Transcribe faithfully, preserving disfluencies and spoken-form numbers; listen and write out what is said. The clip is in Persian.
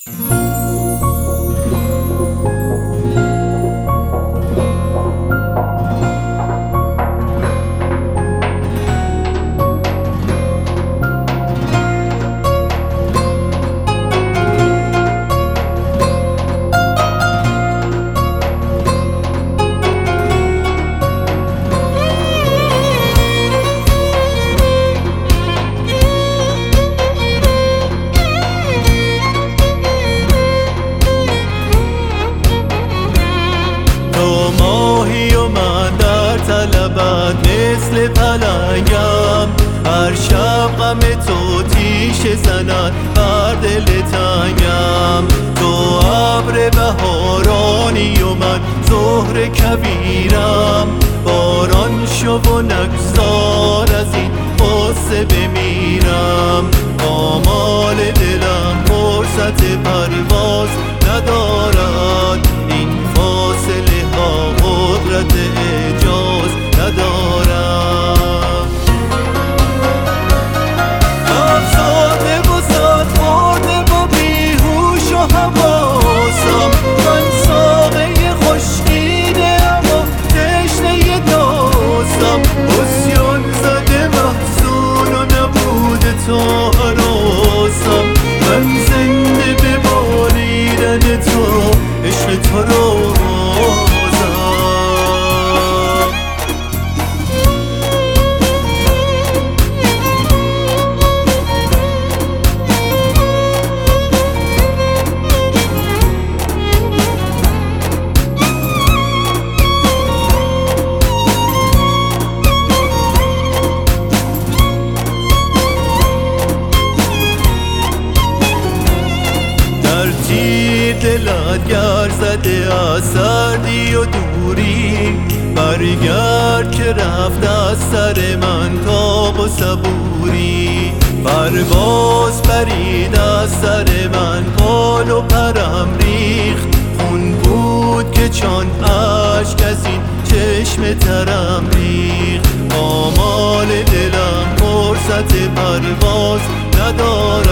مثل پلنگم هر شب غم تو تیشه زند بر دل تنگم. تو ابر بهارانی و من زهر کویرم، باران شو و نگذار از این غصه بمیرم. آمال دلم فرصت پرواز ندارد، این فاصله ها قدرت اعجاز ندارم. افسرده و سر خورده با بیهوش و حواسم، من ساقه خشکیده اما تشنه داستم. عصیان زده محزون و نبود تو هراسم، من زنده به بالیدن تو عشق تو رو دلت گر زده از سردی و دوری، برگرد که رفت از سر من تاب و صبوری. پرواز پرید از سر من بال و پرم ریخت، خون بود که چون اشک از این چشم ترم ریخت. آمال دلم فرصت پرواز ندارد،